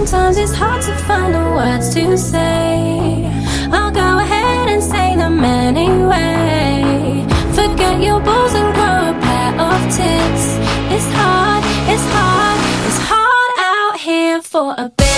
Sometimes it's hard to find the words to say. I'll go ahead and say them anyway. Forget your balls and grow a pair of tits. It's hard, it's hard, it's hard out here for a bit.